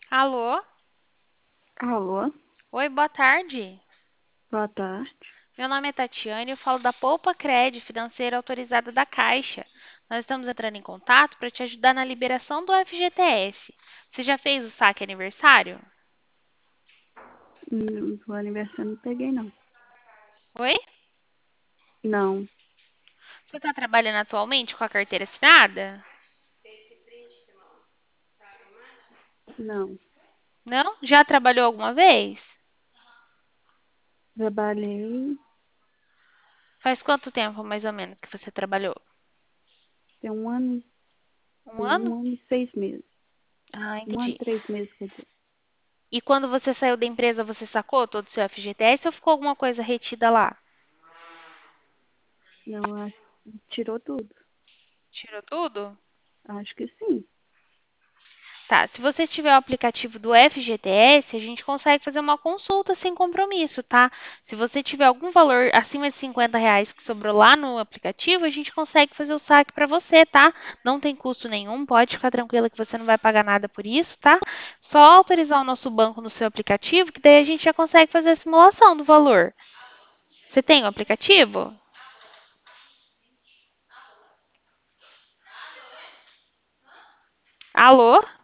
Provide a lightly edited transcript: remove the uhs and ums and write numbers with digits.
Alô? Alô, Oi, boa tarde. boa tarde. Meu nome é Tatiane e eu falo da Poupa Cred, financeira autorizada da Caixa. Nós estamos entrando em contato para te ajudar na liberação do FGTS. Você já fez o saque aniversário? O aniversário não peguei, não. Oi? Não, Você está trabalhando atualmente com a carteira assinada? não. Não? Já trabalhou alguma vez? Trabalhei Faz quanto tempo, mais ou menos, que você trabalhou? tem um ano, Um tem ano? um ano e 6 meses. Ah, Um ano entendi. e 3 meses, quer dizer. E quando você saiu da empresa, você sacou todo o seu FGTS ou ficou alguma coisa retida lá? Não, tirou tudo. Tirou tudo? Acho que sim. Tá, se você tiver o aplicativo do FGTS, a gente consegue fazer uma consulta sem compromisso, tá? Se você tiver algum valor acima de R$ 50 que sobrou lá no aplicativo, a gente consegue fazer o saque para você, tá? Não tem custo nenhum, pode ficar tranquila que você não vai pagar nada por isso, tá? Só autorizar o nosso banco no seu aplicativo, que daí a gente já consegue fazer a simulação do valor. Você tem o aplicativo? Alô?